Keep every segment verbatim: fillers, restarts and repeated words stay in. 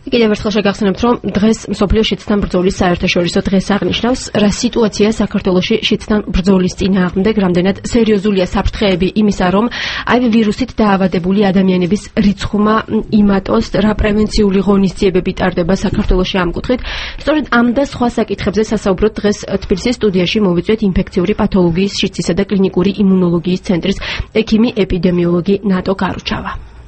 კიდევ ერთხელ შეგახსენებთ, რომ დღეს მსოფლიო შიდსთან ბრძოლის საერთაშორისო დღეს აღნიშნავს, რა სიტუაცია საქართველოში შიდსთან ბრძოლის წინააღმდეგ, რამდენად სერიოზულია საფრთხეები იმისა, რომ აი ვირუსით დაავადებული ადამიანების რიცხვმა იმატოს, რა პრევენციული ღონისძიებები ტარდება საქართველოში ამ კუთხით. სწორედ ამ და სხვა საკითხებზე სასაუბროთ დღეს თბილისის სტუდიაში მოვიწვიეთ ინფექციური პათოლოგიის, შიდსისა და კლინიკური იმუნოლოგიის ცენტრის ექიმი ეპიდემიოლოგი ნატო კარუჩავა.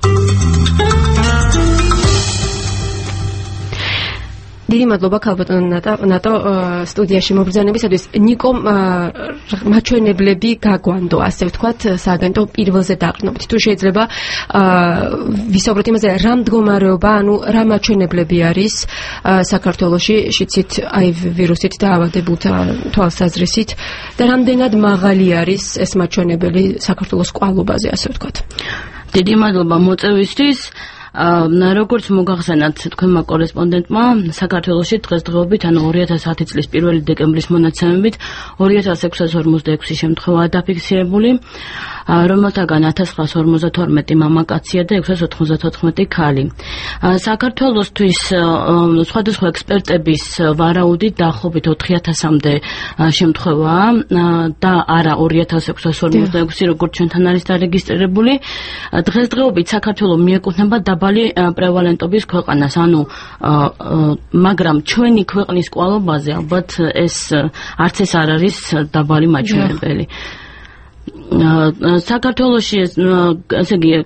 დიდი მადლობა ქალბატონ ნატო სტუდიაში მობრძანებისათვის. ნიკო, მაჩვენებლები გაგვანდო, ასე ვთქვათ, სააგენტო პირველზე დაყრდნობით. თუ შეიძლება ვისაუბროთ იმაზე, რა მდგომარეობა, ანუ რა მაჩვენებლები არის საქართველოში შიდსით, აი ვირუსით დაავადებულთა თვალსაზრისით და რამდენად მაღალი არის ეს მაჩვენებელი საქართველოს კვალობაზე, ასე ვთქვათ. დიდი მადლობა მოწვევისთვის. როგორც მოგახსენათ თქვენმა კორესპონდენტმა, საქართველოში დღესდღეობით, ანუ ორი ათას ათი წლის პირველი დეკემბრის მონაცემებით ორი ათას ექვსას ორმოცდაექვსი შემთხვევაა დაფიქსირებული, რომელთაგან ათას ცხრაას ორმოცდათორმეტი მამაკაცია და ექვსას ოთხმოცდათოთხმეტი ქალი. საქართველოსთვის სხვადასხვა ექსპერტების ვარაუდით დაახლოებით ოთხი ათასამდე შემთხვევაა და არა ორი ათას ექვსას ორმოცდაექვსი, როგორც ჩვენთან არის დარეგისტრირებული. დღესდღეობით საქართველო მიეკუთვნება დაბალი პრევალენტობის ქვეყანას, ანუ მაგრამ ჩვენი ქვეყნის კვალობაზე ალბათ ეს არც ეს არ არის დაბალი მაჩვენებელი. საქართველოში ესე იგი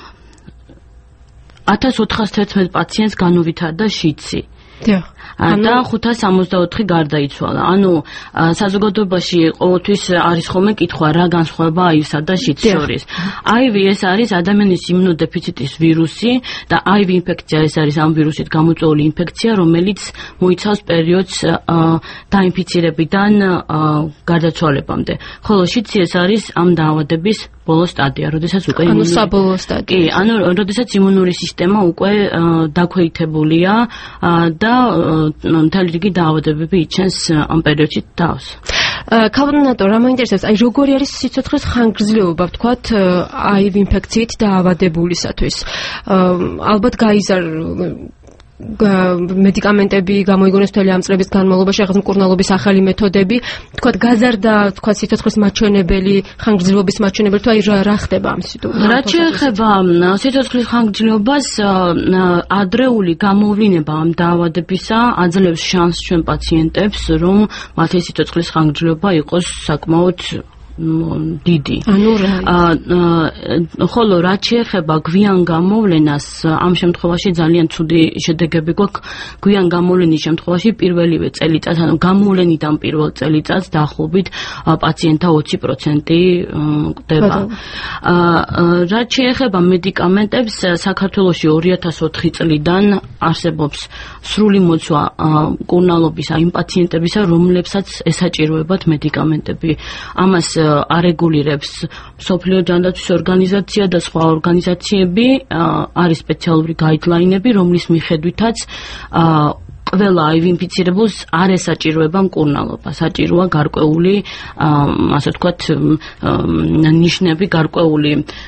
ათას ოთხას თერთმეტ პაციენტს განუვითარდა შიდსი. და ხუთას სამოცდაოთხი გარდაიცვალა. ანუ საზოგადოებაში ყოველთვის არის ხოლმე კითხვა, რა განსხვავება აივსა და შიდს შორის. აივი ეს არის ადამიანის იმუნოდეფიციტის ვირუსი და აივი ინფექცია ეს არის ამ ვირუსით გამოწვეული ინფექცია, რომელიც მოიცავს პერიოდს დაინფიცირებიდან გარდაცვალებამდე. ხოლო შიდსი ეს არის ამ დაავადების ბოლო სტადია, როდესაც უკვე ანუ საბოლოო სტადია. კი, ანუ როდესაც იმუნური სისტემა უკვე დაქვეითებულია და მთელი რიგი დაავადებები იჩენს ამ პერიოდში თავს. ქალბატონ ნატო, რა მაინტერესებს, აი როგორი არის სიცოცხლის ხანგრძლივობა, ვთქვათ, აივ ინფექციით დაავადებულისათვის. ალბათ გაიზარ მედიკამენტები გამოიგონეს მთელი ამ წლების განმავლობაში, რაღაც მკურნალობის ახალი მეთოდები, თქვათ გაზარდა, თქვათ სიცოცხლის მაჩვენებელი, ხანგრძლივობის მაჩვენებელი, თუ აი რა ხდება ამ სიტუაციით? რაც შეეხება სიცოცხლის ხანგრძლივობას, ადრეული გამოვლინება ამ დაავადებისა აძლევს შანსს ჩვენ პაციენტებს, რომ მათი სიცოცხლის ხანგრძლივობა იყოს საკმაოდ დიდი. ანუ რა? ხოლო რაც შეეხება გვიან გამოვლენას, ამ შემთხვევაში ძალიან ცუდი შედეგები გვაქვს. გვიან გამოვლენის შემთხვევაში პირველივე წელიწადს, ანუ გამოვლენიდან პირველ წელიწადს დაახლოებით პაციენტთა ოცი პროცენტი კდება. რაც შეეხება მედიკამენტებს, საქართველოში ორი ათას ოთხი წლიდან არსებობს სრული მოცვა მკურნალობის იმ პაციენტებისა, რომლებსაც ესაჭიროებათ მედიკამენტები. ამას არეგულირებს მსოფლიო ჯანდაცვის ორგანიზაცია და სხვა ორგანიზაციები, არის სპეციალური გაიდლაინები, რომლის მიხედვითაც ყველა აივ ინფიცირებულს არ ესაჭიროება მკურნალობა, საჭიროა გარკვეული, ასე ვთქვათ, ნიშნები, გარკვეული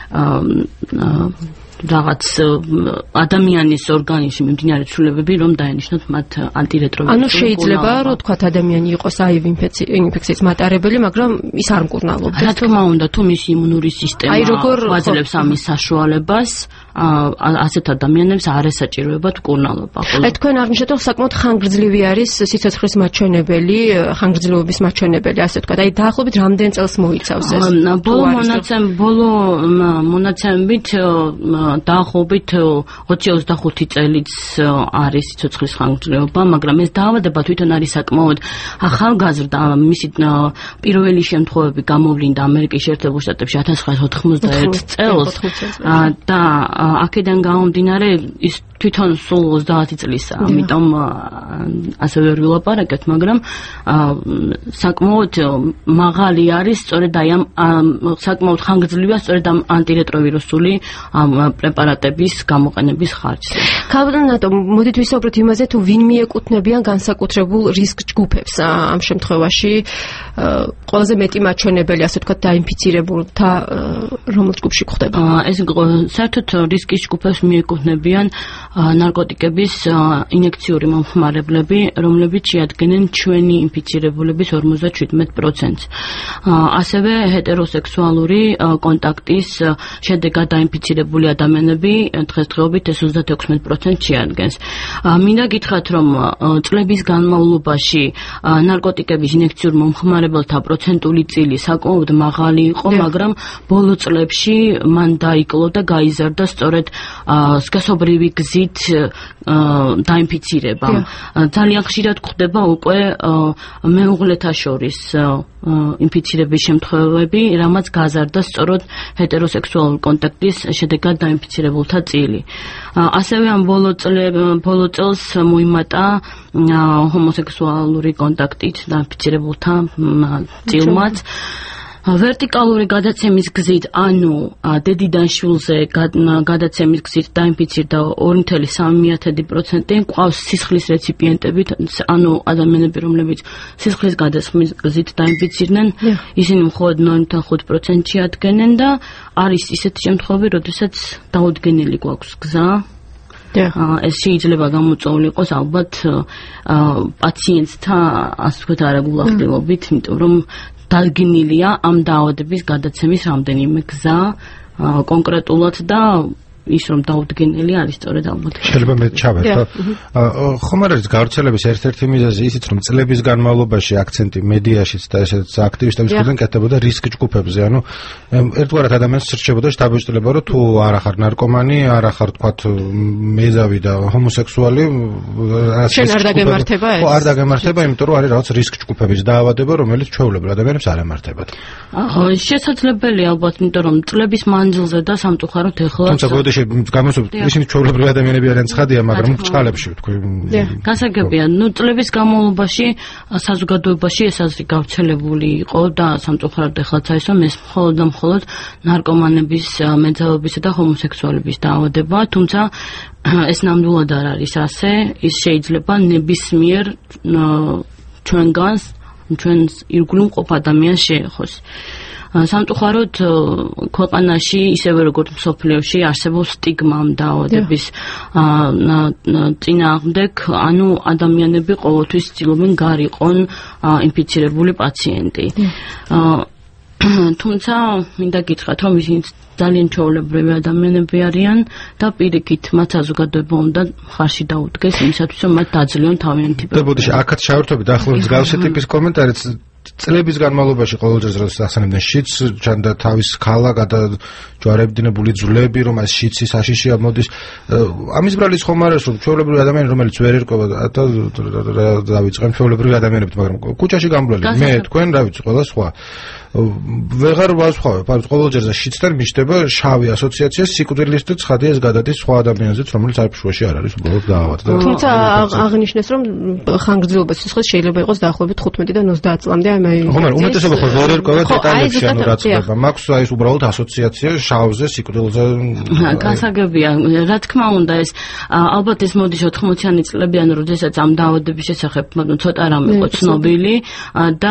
რაღაც ადამიანის ორგანიზმში მიმდინარე ცვლილებები, რომ დაენიშნოთ მათ ანტირეტროვირუსული. ანუ შეიძლება, რომ თქვათ ადამიანი იყოს აივ ინფექციის მატარებელი, მაგრამ ის არ მკურნალობს. რა თქმა უნდა, თუ მისი იმუნური სისტემა აძლევს ამის საშუალებას, ასეთ ადამიანებს არ ესაჭიროებათ მკურნალობა. აი თქვენ აღნიშნეთ, რომ საკმაოდ ხანგრძლივი არის სიცოცხლის მაჩვენებელი, ხანგრძლივობის მაჩვენებელი, ასე ვთქვათ. აი დაახლოებით რამდენ წელს მოიცავს ეს? ბოლო მონაცემ, ბოლო მონაცემებით დაახლოებით ოცი ოცდახუთი წელიც არის სიცოცხლის ხანგრძლივობა, მაგრამ ეს დაავადება თვითონ არის საკმაოდ ახალგაზრდა. მისი პირველი შემთხვევები გამოვლინდა ამერიკის შეერთებულ შტატებში ათას ცხრაას ოთხმოცდაერთ წელს და აქედან გამომდინარე ის თვითონ სულ ოცდაათი წლისაა, ამიტომ ასე ვერ ვილაპარაკეთ, მაგრამ საკმაოდ მაღალი არის სწორედ აი ამ საკმაოდ ხანგრძლივია სწორედ ამ ანტირეტროვირუსული პრეპარატების გამოყენების ხარჯზე. ქალბატონო, მოდით ვისაუბროთ იმაზე, თუ ვინ მიეკუთვნებიან განსაკუთრებულ რისკ ჯგუფებს ამ შემთხვევაში. ყველაზე მეტი მაჩვენებელი, ასე ვთქვათ, დაინფიცირებულთა რომელ ჯგუფში გვხდება? ეს საერთოდ რისკის ჯგუფებს მიეკუთვნებიან ნარკოტიკების ინიექციური მომხმარებლები, რომლებიც შეადგენენ ჩვენი ინფიცირებულების ორმოცდაშვიდმეტ პროცენტს. ასევე ჰეტეროსექსუალური კონტაქტის შედეგად დაინფიცირებული ადამიანები დღესდღეობით ეს ოცდაექვსმეტ პროცენტს შეადგენს. მინდა გითხრათ, რომ წლების განმავლობაში ნარკოტიკების ინიექციურ მომხმარებელთა პროცენტული წილი საკმაოდ მაღალი იყო, მაგრამ ბოლო წლებში მან დაიკლო და გაიზარდა სწორედ სქესობრივი გზით დაინფიცირება. ძალიან ხშირად გვხდება უკვე მეუღლეთა შორის ინფიცირების შემთხვევები, რამაც გაზარდა სწორედ ჰეტეროსექსუალური კონტაქტის შედეგად დაინფიცირებულთა წილი. ასევე ამ ბოლო წელს მოიმატა ჰომოსექსუალური კონტაქტით დაინფიცირებულთა წილმაც. ვერტიკალური გადაცემის გზით, ანუ დედიდან შვილზე გადაცემის გზით დაინფიცირდა ორი წუთი სამი პროცენტი, ყავს სისხლის რეციპიენტები, ანუ ადამიანები, რომლებიც სისხლის გადაცემის გზით დაინფიცირდნენ, ისინი მხოლოდ ნული ოცდაოთხ პროცენტს შეადგენენ და არის ისეთი შემთხვევები, როდესაც დაუდგენელი გვაქვს გზა. ეს შეიძლება გამოწვეული იყოს ალბათ პაციენტთა, ასე ვთქვათ, არეგულარულად, იმიტომ რომ დადგენილია ამ დაავადების გადაცემის რამდენიმე გზა კონკრეტულად და ის რომ დაუდგენელი არის სწორედ ალბათ. შეიძლება მე ჩავერთო. ხომ არ არის გავრცელების ერთ-ერთი მიზეზი ისიც, რომ წლების განმავლობაში აქცენტი მედიაშიც და ესეც აქტივისტების მხრიდან კეთდებოდა რისკ ჯგუფებზე. ანუ ერთგვარად ადამიანს სრჩებოდა შთაბეჭდილება, რომ თუ არ ახარ ნარკომანი, არ ახარ თქვათ მეზავი და ჰომოსექსუალი, შენ არ დაგემართება ეს? ხო, არ დაგემართება, იმიტომ რომ არის რაღაც რისკ ჯგუფების დაავადება, რომელიც ჩვეულებრივ ადამიანებს არ ემართებათ. შესაძლებელია ალბათ, იმიტომ რომ წლების მანძილზე და სამწუხაროდ ეხლა გამოსულ ისინი ჩვეულებრივი ადამიანები არიან ცხადია, მაგრამ ბრჭყალებში თქვი. გასაგებია, ნუ წლების განმავლობაში საზოგადოებაში ეს აზრი გავრცელებული იყო და სამწუხაროდ ეხლაც არის, რომ ეს მხოლოდ და მხოლოდ ნარკომანების, მეძავებისა და ჰომოსექსუალების დაავადება, თუმცა ეს ნამდვილად არ არის ასე, ის შეიძლება ნებისმიერ ჩვენგანს, ჩვენს ირგვლივ მყოფ ადამიანს შეეხოს. სამწუხაროდ ქვეყანაში ისევე როგორც მსოფლიოში არსებობს სტიგმა ამ დაავადების წინააღმდეგ, ანუ ადამიანები ყოველთვის ცდილობენ გარიყონ ინფიცირებული პაციენტი. თუმცა მინდა გითხრათ, რომ ისინი ძალიან ჩვეულებრივი ადამიანები არიან და პირიქით მათ საზოგადოება უნდა მხარში დაუდგეს იმისათვის, რომ მათ დაძლიონ თავიანთი პრობლემა. და ბოდიში, აქაც ჩავერთვები დაახლოებით მსგავსი ტიპის კომენტარიც. წლების განმავლობაში ყოველჯერ ახსენებდნენ შიც, ჩანდა თავის ქალა გადაჯვარებდინებული ძვლები, რომ ეს შიცი საშიშია მოდის. ამის ბრალის ხომ არ არის, რომ ჩვეულებრივი ადამიანი, რომელიც ვერ ერკვევა და დავიწყებ ჩვეულებრივი ადამიანებით, მაგრამ კუჩაში გამბლელი, მე თქვენ რა ვიცი, ყველა სხვა. ვეღარ ვასხვავებ, არის ყოველჯერზე შიცთან მიჩნდება შავი ასოციაცია სიკვდილის და ცხადიას გადადის სხვა ადამიანზეც, რომელიც არ ფშვაში არ არის უბრალოდ დაავადდა. თუმცა აღნიშნეს, რომ ხანგრძლივობა სისხლის შეიძლება იყოს დაახლოებით თხუთმეტიდან ოცდაათ წლამდე. ხო, მაგრამ უმეტესობა ხო ვერ ერკვევა დეტალებში, ანუ რაც ხდება. მაქვს აი უბრალოდ ასოციაცია შავზე, სიკვდილზე. გასაგებია, რა თქმა უნდა, ეს ალბათ ეს მოდის ოთხმოციანი წლებიდან, როდესაც ამ დაავადების შესახებ ცოტა რამე იყო ცნობილი და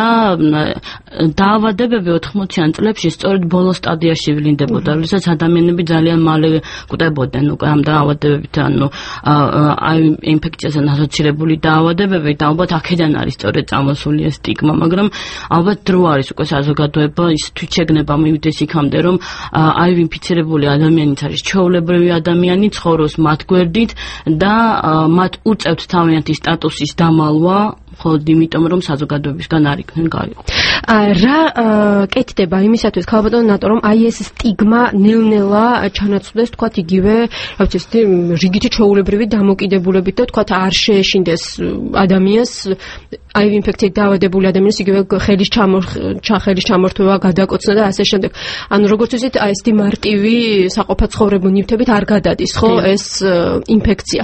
დაავადები ოთხმოციან წლებში სწორედ ბოლო სტადიაში ვლინდებოდა, როდესაც ადამიანები ძალიან მალე კვდებოდნენ უკვე ამ დაავადებებით, ანუ აი ინფექციასთან ასოცირებული დაავადებები და ალბათ აქედან არის სწორედ წამოსული ეს სტიგმა, მაგრამ ალბათ დრო არის უკვე საზოგადოება ის თვითშეგნება მივიდეს იქამდე, რომ აი ინფიცირებული ადამიანიც არის ჩვეულებრივი ადამიანი, ცხოვრობს მათ გვერდით და მათ უწევთ თავიანთი სტატუსის დამალვა, მხოლოდ იმიტომ, რომ საზოგადოებისგან არ იქნენ გარიყო. რა კეთდება იმისათვის, ქალბატონო ნატო, რომ აი ეს სტიგმა ნელ-ნელა ჩანაცვლდეს, თქვათ იგივე, რა ვიცი, ესეთი რიგითი ჩვეულებრივი დამოკიდებულებით და თქვათ არ შეეშინდეს ადამიანს, აი ინფექციით დაავადებული ადამიანს იგივე ხელის ხელის ჩამორთმევა, გადაკოცნა და ასე შემდეგ. ანუ როგორც ვთქვით, აი ესეთი მარტივი საყოფაცხოვრებო ნივთებით არ გადადის, ხო, ეს ინფექცია.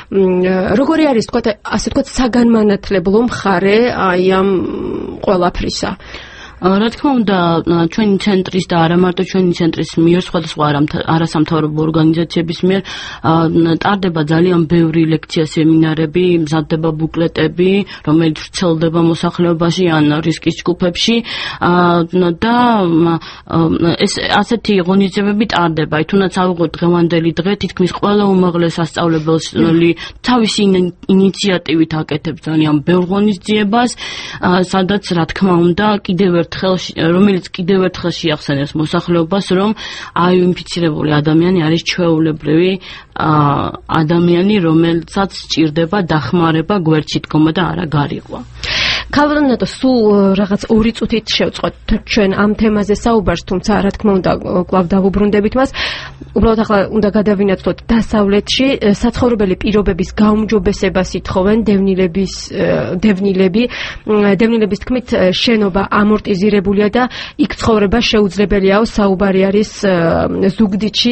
როგორი არის, თქვათ, ასე თქვათ, საგანმანათლებლო მხარე აი ამ ყველაფრისა? რა თქმა უნდა, ჩვენი ცენტრის და არა მარტო ჩვენი ცენტრის მიერ, სხვადასხვა არასამთავრობო ორგანიზაციების მიერ ტარდება ძალიან ბევრი ლექცია, სემინარები, მზადდება ბუკლეტები, რომელიც ვრცელდება მოსახლეობაში ან რისკის ჯგუფებში და ეს ასეთი ღონისძიებები ტარდება. თუნდაც ავიღოთ დღევანდელი დღე, თითქმის ყველა უმაღლეს სასწავლებელი თავისი ინიციატივით აკეთებს ძალიან ბევრ ღონისძიებას, სადაც რა თქმა უნდა კიდევ ერთხელ რომელიც კიდევ ერთხელ შეახსენებს მოსახლეობას, რომ აინფიცირებული ადამიანი არის ჩვეულებრივი ადამიანი, რომელსაც სჭირდება დახმარება, გვერდში დგომა და არა გარიყვა. ქალბატონო, სულ რაღაც ორი წუთით შევწყვეტ ჩვენ ამ თემაზე საუბარს, თუმცა რა თქმა უნდა კვლავ დავუბრუნდებით მას. უბრალოდ ახლა უნდა გადავინაცვლოთ დასავლეთში საცხოვრებელი პირობების გაუმჯობესებას ითხოვენ დევნილების დევნილები. დევნილების თქმით, შენობა ამორტიზირებულია და იქ ცხოვრება შეუძლებელიაო. საუბარი არის ზუგდიდში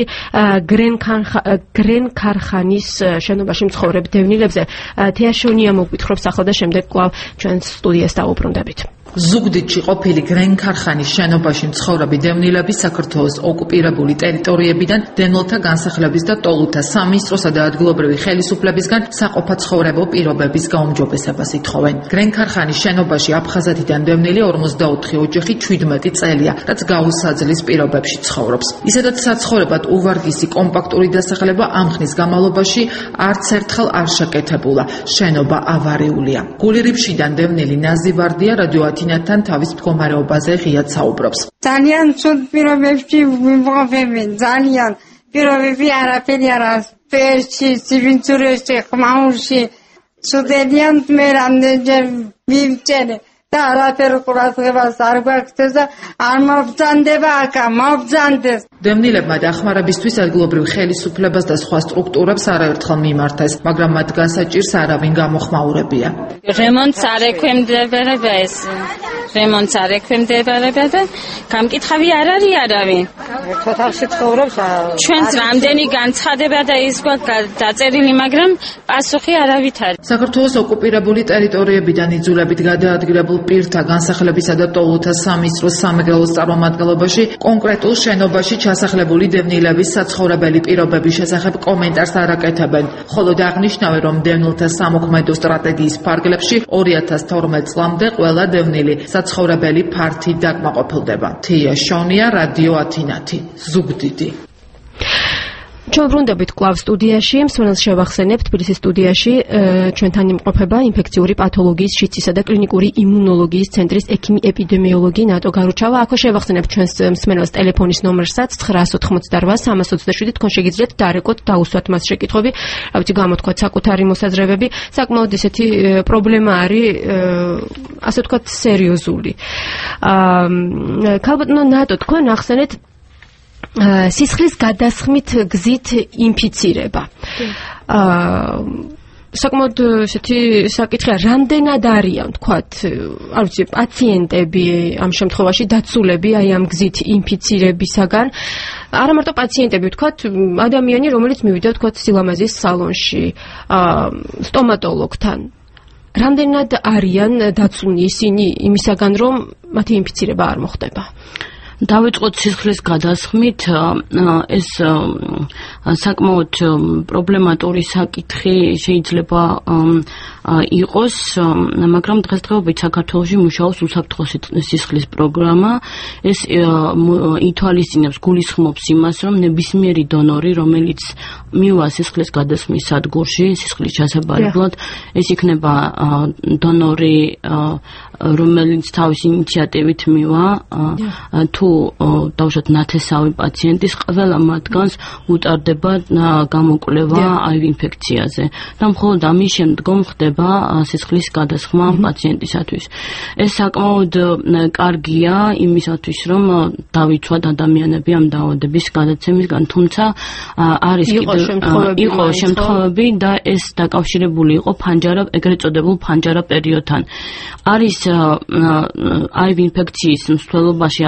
გრენ ქარხანის შენობაში მცხოვრებ დევნილებზე. თეაშონია მოგვითხრობს ახლა და შემდეგ კვლავ ჩვენ სტუდიას დავუბრუნდებით. ზუგდიდში ყოფილი გრენ ქარხანის შენობაში მცხოვრები დევნილები საქართველოს ოკუპირებული ტერიტორიებიდან დევნილთა განსახლების და ტოლუთა სამინისტროსა და ადგილობრივი ხელისუფლებისგან საყოფაცხოვრებო პირობების გაუმჯობესებას ითხოვენ. გრენ ქარხანის შენობაში აფხაზეთიდან დევნილი ორმოცდაოთხი ოჯახი ჩვიდმეტი წელია, რაც გაუსაძლის პირობებში ცხოვრობს. ისედაც საცხოვრებად უვარგისი კომპაქტური დასახლება ამ ხნის განმავლობაში არც ერთხელ არ შეკეთებულა. შენობა ავარიულია. გულირიფშიდან დევნილი ნაზი ვარდია რადიოათი თან თავის მდგომარეობაზე ღიად საუბრობს. ძალიან ცუდ პირობებში ვიმყოფები, ძალიან პირობები არაფერი არ არის. პერში, სივინცურეში, ხმაურში, ცუდედიან მე რამდენჯერ მივჭერე და არაფერ ყურადღებას არ გვაქცევს და არ მობრძანდება აქა, მობრძანდეს. დევნილებმა დახმარებისთვის ადგილობრივ ხელისუფლებას და სხვა სტრუქტურებს არაერთხელ მიმართეს, მაგრამ მათ გასაჭირს არავინ გამოხმაურებია. რემონტს არ ექვემდებარება ეს. რემონტს არ ექვემდებარება და გამკითხავი არ არის არავინ. თოთალში ცხოვრობს. ჩვენს რამდენი განცხადება და ის გვაქვს დაწერილი, მაგრამ პასუხი არავით არის. საქართველოს ოკუპირებული ტერიტორიებიდან იძულებით გადაადგილებულ პირთა განსახლებისა და ტოლუთა სამინისტროს სამეგრელოს წარმომადგენლობაში კონკრეტულ შენობაში ჩასახლებული დევნილების საცხოვრებელი პირობების შესახებ კომენტარს არ აკეთებენ. ხოლო აღნიშნავენ, რომ დევნილთა სამოქმედო სტრატეგიის ფარგლებში ორი ათას თორმეტ წლამდე ყველა დევნილი საცხოვრებელი ფართით დაკმაყოფილდება. თია შონია, რადიო ათინათი, ზუგდიდი. ჩვენ ბრუნდებით კვლავ სტუდიაში, მსმენელს შევახსენებ, თბილისის სტუდიაში ჩვენთან იმყოფება ინფექციური პათოლოგიის, შიდსისა და კლინიკური იმუნოლოგიის ცენტრის ექიმი ეპიდემიოლოგი ნატო გარუჩავა. აქვე შევახსენებ ჩვენს მსმენელს ტელეფონის ნომერსაც ცხრაას ოთხმოცდარვა სამას ოცდაშვიდი. თქვენ შეგიძლიათ დარეკოთ, დაუსვათ მას შეკითხვები, რა ვიცი, გამოთქვათ საკუთარი მოსაზრებები. საკმაოდ ისეთი პრობლემა არის, ასე ვთქვათ, სერიოზული. ქალბატონო ნატო, თქვენ ახსენეთ სისხლის გადასხმით გზით ინფიცირება. აა საკმაოდ ესეთი საკითხია, რამდენად არიან, თქვათ, არ ვიცი, პაციენტები ამ შემთხვევაში დაცულები აი ამ გზით ინფიცირებისაგან. არა მარტო პაციენტები, თქვათ, ადამიანი, რომელიც მივიდა, თქვათ, სილამაზის სალონში, აა სტომატოლოგთან. რამდენად არიან დაცულნი ისინი იმისაგან, რომ მათი ინფიცირება არ მოხდება? დავიწყოთ სისხლის გადასხმით, ეს საკმაოდ პრობლემატური საკითხი შეიძლება იყოს, მაგრამ დღესდღეობით საქართველოში მუშაობს უსაფრთხო სისხლის პროგრამა. ეს ითვალისწინებს, გულისხმობს იმას, რომ ნებისმიერი დონორი, რომელიც მივა სისხლის გადასხმის სადგურში, სისხლის ჩასაბარებლად, ეს იქნება დონორი, რომელიც თავის ინიციატივით მივა, თუ დავუშვათ ნათესავი პაციენტის, ყველა მათგანს უტარდება გამოკვლევა აივ ინფექციაზე და მხოლოდ ამის შემდგომ ხდება სისხლის გადასხმა პაციენტისათვის. ეს საკმაოდ კარგია იმისათვის, რომ დავიცვათ ადამიანები ამ დაავადების გადაცემისგან, თუმცა არის იყო შემთხვევები და ეს დაკავშირებული იყო ფანჯარა, ეგრეთ წოდებულ ფანჯარა პერიოდთან. არის აივ ინფექციის მსვლელობაში არის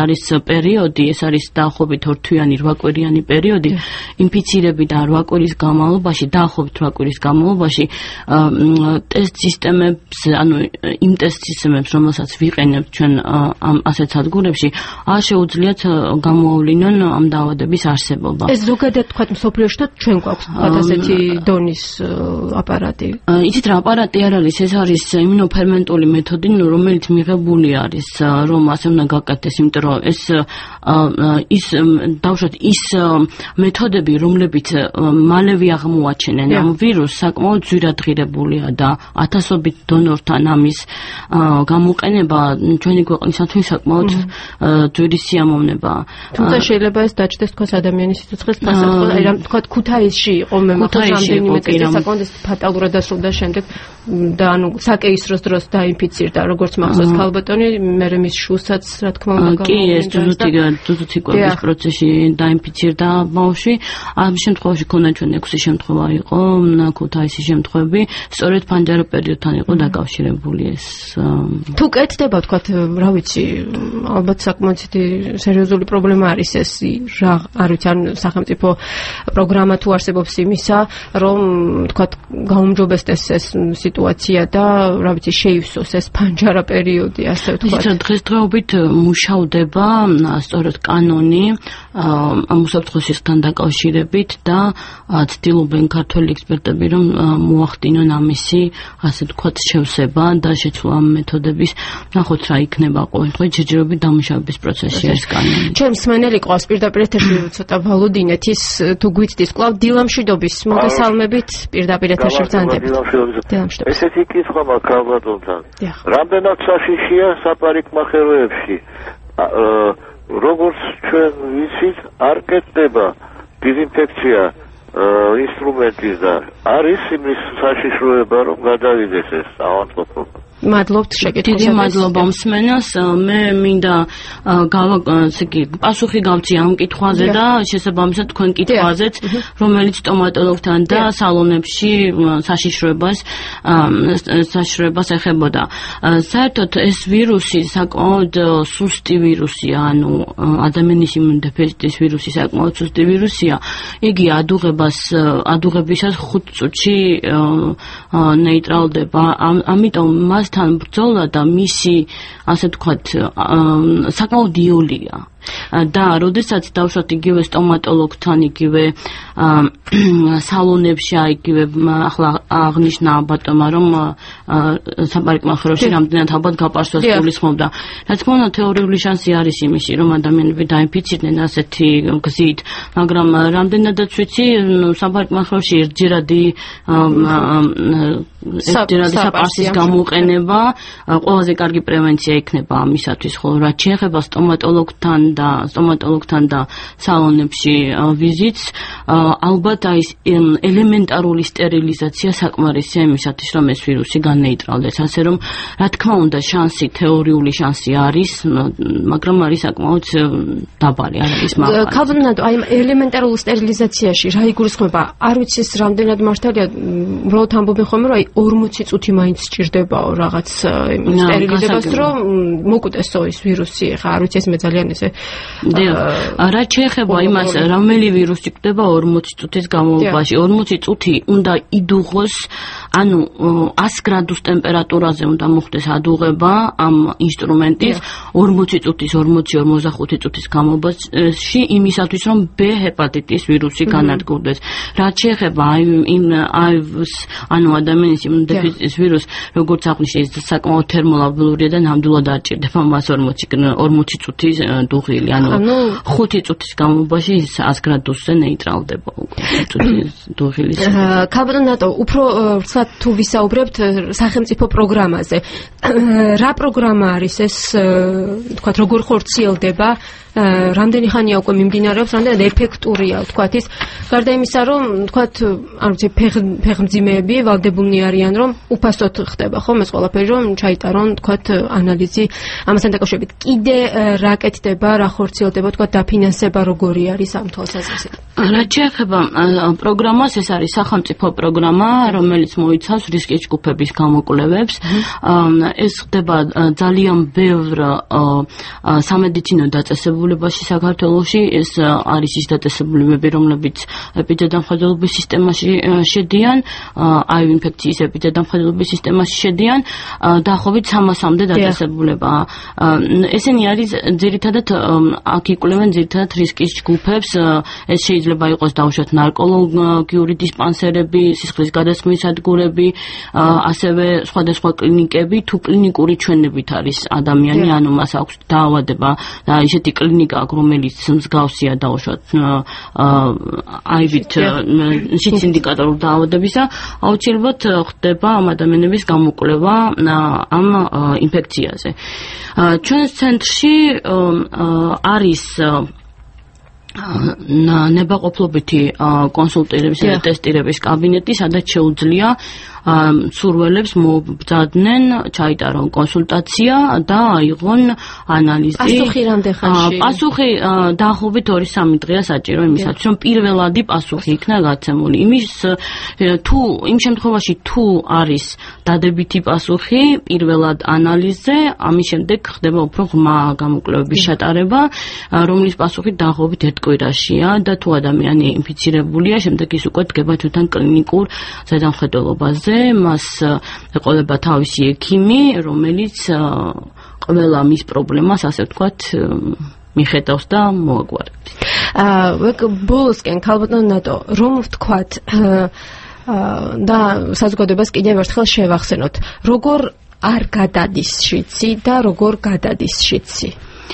პერიოდი, ეს არის დაახლოებით ორ თვიანი რვა კვირიანი პერიოდი, ინფიცირებიდან რვა კვირის განმავლობაში, დაახლოებით რვა კვირის განმავლობაში ტესტ სისტემებს, ანუ იმ ტესტ სისტემებს, რომელსაც ვიყენებთ ჩვენ ამ ასეთ სადგურებში, არ შეუძლიათ გამოავლინონ ამ დაავადების არსებობა. ეს ზოგადად თქვათ მსოფლიოში და ჩვენ გვაქვს თქვათ ასეთი დონის აპარატი. იცით რა აპარატი არ არის, ეს არის იმუნოფერმენტული მეთოდი, რომელიც მიღებული არის, რომ ასე უნდა გაკეთდეს, იმიტომ რომ ეს ის დავუშვათ ის მეთოდები, რომლებიც მალევე აღმოაჩენენ ამ ვირუსს, საკმაოდ ძვირადღირებულია და ათასობით დონორთან ამის გამოყენება ჩვენი ქვეყნისათვის საკმაოდ ძვირი სიამოვნებაა. თუმცა შეიძლება ეს დაჭდეს თქვას ადამიანის სიცოცხლის დასაწყისად, აი რამ თქვათ ქუთაისში იყო მე მახსოვს რამდენიმე წელი საკმაოდ პატალურად დასრულდა შემდეგ და ანუ საკეისროს დროს დაინფიცირდა, როგორც მახსოვს ქალბატონი, მე მის შუსაც რა თქმა უნდა კი ეს ძუძუთი ძუძუთი კვების პროცესში დაინფიცირდა ბავშვი. ამ შემთხვევაში ქონა ჩვენ ექვსი შემთხვევა იყო, ქუთაისის შემთხვევები, სწორედ პანჯარო პერიოდთან იყო დაკავშირებული ეს. თუ კეთდება თქვათ, რა ვიცი, ალბათ საკმაოდ სერიოზული პრობლემა არის ეს რა, არ ვიცი, ან სახელმწიფო პროგრამა თუ არსებობს იმისა, რომ თქვათ გაუმჯობესდეს ეს სიტუაცია და რა ვიცი, შეივსოს ეს პანჯარა პერიოდი, ასე ვთქვათ. ისე დღესდღეობით მუშავდება სწორედ კანონი ამ უსაფრთხოებასთან დაკავშირებით და ცდილობენ ქართველი ექსპერტები რომ მოახდინონ ამისი, ასე ვთქვათ, შევსება და შეცვლა ამ მეთოდების, ნახოთ რა იქნება ყოველდღე ჯერჯერობით დამუშავების პროცესში ეს კანონი. ჩვენ მსმენელი ყავს პირდაპირ ეთერში ცოტა ვალოდინეთის თუ გვიცდის კვლავ დილამშვიდობის მოგესალმებით პირდაპირ ეთერში ბრძანებით. ესეთი კითხვა მაქვს ალბათონთან. რამდენად საშიშია საპარიკმახეროებში? როგორც ჩვენ ვიცით, არ კეთდება დეზინფექცია ინსტრუმენტის და არის იმის საშიშროება, რომ გადავიდეს ეს ავადმყოფობა. მადლობთ შეკითხვაზე. დიდი მადლობა მსმენელს. მე მინდა პასუხი გავცი ამ კითხვაზე და შესაბამისად თქვენ კითხვაზეც, რომელიც სტომატოლოგთან და სალონებში საშიშროებას საშიშროებას ეხებოდა. საერთოდ ეს ვირუსი საკმაოდ სუსტი ვირუსია, ანუ ადამიანის იმუნდეფიციტის ვირუსი საკმაოდ სუსტი ვირუსია. იგი ადუღებას ადუღებისას ხუთ წუთში ნეიტრალდება. ამიტომ მას თან ბრძოლა და მისი, ასე ვთქვათ, საკმაოდ იოლია. და როდესაც დავშვათ იგივე სტომატოლოგთან, იგივე სალონებში, იგივე ახლა აღნიშნა ბატონმა, რომ საპარიკმახეროში რამდენად ალბათ გაპარსვას გულისხმობდა. რა თქმა უნდა, თეორიული შანსი არის იმისი, რომ ადამიანები დაინფიცირდნენ ასეთი გზით, მაგრამ რამდენადაც ვიცი, საპარიკმახეროში ერთჯერადი ერთჯერადი საპარსის გამოყენება ყველაზე კარგი პრევენცია იქნება ამისათვის, ხოლო რაც შეეხება სტომატოლოგთან და სტომატოლოგთან და სალონებში ვიზიტს, ალბათ აი ელემენტარული სტერილიზაცია საკმარისია იმისათვის, რომ ეს ვირუსი განეიტრალდეს. ასე რომ, რა თქმა უნდა, შანსი, თეორიული შანსი არის, მაგრამ არის საკმაოდ დაბალი, არ არის მაღალი. ქალბატონო, აი ელემენტარულ სტერილიზაციაში რა იგულისხმება? არ ვიცი ეს რამდენად მართალია, უბრალოდ ამბობენ ხოლმე, რომ აი ორმოცი წუთი მაინც სჭირდებაო რაღაც სტერილიზებას, რომ მოკვდესო ის ვირუსი. ხა არ ვიცი, ეს მე ძალიან ესე რაც შეეხება იმას, რომელი ვირუსი კვდება ორმოცი წუთის განმავლობაში, ორმოცი წუთი უნდა იდუღოს, ანუ ას გრადუს ტემპერატურაზე უნდა მოხდეს ადუღება ამ ინსტრუმენტის ორმოცი წუთის, ორმოცი ორმოცდახუთი წუთის განმავლობაში, იმისათვის, რომ B ჰეპატიტის ვირუსი განადგურდეს. რაც შეეხება აი იმ აივს, ანუ ადამიანის იმუნდეფიციტის ვირუსს, როგორც აღნიშნე, ის საკმაოდ თერმოლაბილურია და ნამდვილად არ ჭირდება მას ორმოცი წუთის დუღილი, ანუ ხუთი წუთის განმავლობაში ას გრადუსზე ნეიტრალდება წუთის დუღილის. ქალბატონო, უფრო რცლად თუ ვისაუბრებთ სახელმწიფო პროგრამაზე. რა პროგრამა არის ეს, თქვათ, როგორ ხორციელდება? რამდენი ხანია უკვე მიმდინარეობს, რამდენად ეფექტურია, თქვათ, ის გარდა იმისა, რომ თქვათ, არ ვიცი, ფეხმძიმეები ვალდებულნი არიან, რომ უფასოდ ხდება, ხო, ეს ყველაფერი, რომ ჩაიტარონ, თქვათ, ანალიზი ამასთან დაკავშირებით. კიდე რა კეთდება, რა ხორციელდება, თქვათ, დაფინანსება როგორი არის ამ თვალსაზრისით? რაც შეეხება პროგრამას, ეს არის სახელმწიფო პროგრამა, რომელიც მოიცავს რისკის ჯგუფების გამოკვლევებს. ეს ხდება ძალიან ბევრ სამედიცინო დაწესებულებაში დაწესებულებაში საქართველოში ეს არის ის დაწესებულებები, რომლებიც ეპიდემიოლოგიის სისტემაში შედიან, აივ ინფექციის ეპიდემიოლოგიის სისტემაში შედიან, დაახლოებით სამასამდე დაწესებულებაა. ესენი არის ძირითადად აქ იკვლევენ ძირითადად რისკის ჯგუფებს, ეს შეიძლება იყოს დაუშვათ ნარკოლოგიური დისპანსერები, სისხლის გადასხმის სადგურები, ასევე სხვადასხვა კლინიკები, თუ კლინიკური ჩვენებით არის ადამიანი, ანუ მას აქვს დაავადება და ისეთი კლინიკა აქვს, რომელიც მსგავსია დაუშვათ აივით შიც ინდიკატორულ დაავადებისა, აუცილებლად ხდება ამ ადამიანების გამოკვლევა ამ ინფექციაზე. ჩვენს ცენტრში არის ნებაყოფლობითი კონსულტირების და ტესტირების კაბინეტი, სადაც შეუძლია სურველებს მობრძადნენ, ჩაიტარონ კონსულტაცია და აიღონ ანალიზი. პასუხი რამდენ ხანში? პასუხი დაახლოებით ორი სამი დღეა საჭირო იმისათვის, რომ პირველადი პასუხი იქნა გაცემული. იმის თუ იმ შემთხვევაში თუ არის დადებითი პასუხი პირველად ანალიზზე, ამის შემდეგ ხდება უფრო ღრმა გამოკვლევების ჩატარება, რომლის პასუხი დაახლოებით ერთ კვირაშია და თუ ადამიანი ინფიცირებულია, შემდეგ ის უკვე დგება თვითონ კლინიკურ ზედამხედველობაზე. მას ეყოლება თავისი ექიმი, რომელიც ყველა მის პრობლემას, ასე ვთქვათ, მიხედავს და მოაგვარებს. აა, ბოლოსკენ ქალბატონ ნატო, რომ ვთქვათ და საზოგადოებას კიდევ ერთხელ შევახსენოთ, როგორ არ გადადის შიცი და როგორ გადადის შიცი?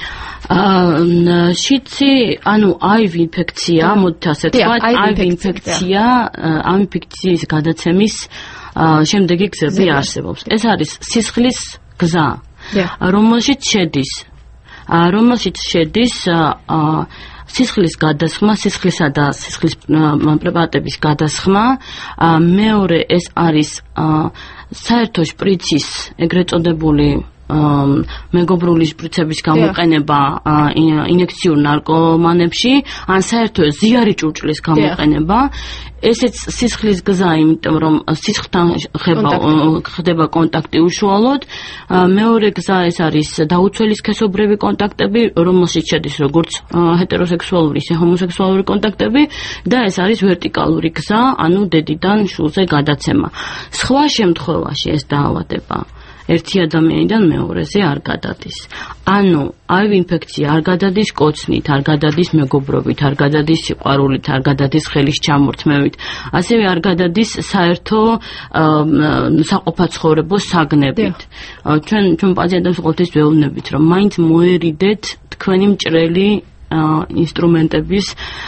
შიცი, ანუ აივ ინფექცია, მოდით ასე ვთქვათ, აივ ინფექცია, ამ ინფექციის გადაცემის შემდეგი გზები არსებობს. ეს არის სისხლის გზა, რომელშიც შედის, რომელშიც შედის სისხლის გადასხმა, სისხლისა და სისხლის პრეპარატების გადასხმა, მეორე ეს არის საერთო შპრიცის ეგრეთ წოდებული მეგობრული შპრიცების გამოყენება ინექციურ ნარკომანებში, ან საერთო ზიარი ჭურჭლის გამოყენება, ესეც სისხლის გზა, იმიტომ რომ სისხლთან ხდება კონტაქტი უშუალოდ. მეორე გზა ეს არის დაუცველი სქესობრივი კონტაქტები, რომელშიც შედის როგორც ჰეტეროსექსუალური, ისე ჰომოსექსუალური კონტაქტები და ეს არის ვერტიკალური გზა, ანუ დედიდან შულზე გადაცემა. სხვა შემთხვევაში ეს დაავადება ერთი ადამიანიდან მეორეზე არ გადადის. ანუ აივ ინფექცია არ გადადის კოცნით, არ გადადის მეგობრობით, არ გადადის სიყვარულით, არ გადადის ხელის ჩამორთმევით, ასევე არ გადადის საერთო საყოფაცხოვრებო საგნებით. ჩვენ ჩვენ პაციენტებს ყოველთვის ვეუბნებით, რომ მაინც მოერიდეთ თქვენი მჭრელი ინსტრუმენტების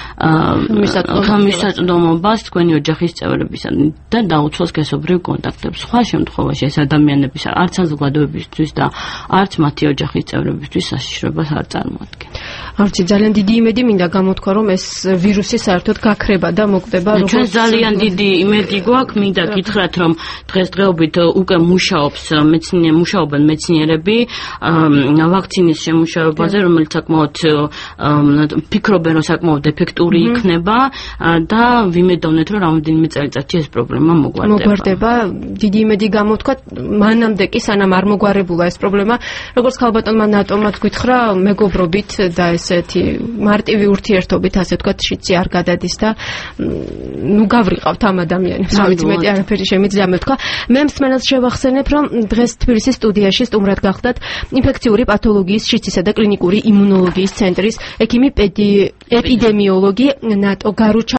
ხმისაწვდომობას თქვენი ოჯახის წევრებისგან და დაუცველ სქესობრივ კონტაქტებს. სხვა შემთხვევაში ეს ადამიანების არც საზოგადოებისთვის და არც მათი ოჯახის წევრებისთვის საშიშროებას არ წარმოადგენს. არჩი ძალიან დიდი იმედი მინდა გამოთქვა, რომ ეს ვირუსი საერთოდ გაქრება და მოკვდება. ჩვენ ძალიან დიდი იმედი გვაქვს, მინდა გითხრათ, რომ დღესდღეობით უკვე მუშაობს მეცნიერ მუშაობენ მეცნიერები ვაქცინის შემუშავებაზე, რომელიც საკმაოდ ფიქრობენ, რომ საკმაოდ ეფექტური იქნება და ვიმედოვნეთ, რომ რამდენიმე წელიწადში ეს პრობლემა მოგვარდება. მოგვარდება, დიდი იმედი გამოთქვა, მანამდე კი სანამ არ მოგვარებულა ეს პრობლემა, როგორც ქალბატონმა ნატომაც გითხრა, მეგობრობით და ესეთი მარტივი ურთიერთობით, ასე ვთქვათ, შიცი არ გადადის და ნუ გავრიყავთ ამ ადამიანებს, რა ვიცი, მეტი არაფერი შემიძლია მეთქვა. მე მსმენელს შევახსენებ, რომ დღეს თბილისის სტუდიაში სტუმრად გახლდათ ინფექციური პათოლოგიის, შიცისა და კლინიკური იმუნოლოგიის ცენტრის ექიმი ეპიდემიოლოგი ნატო გარუჩა.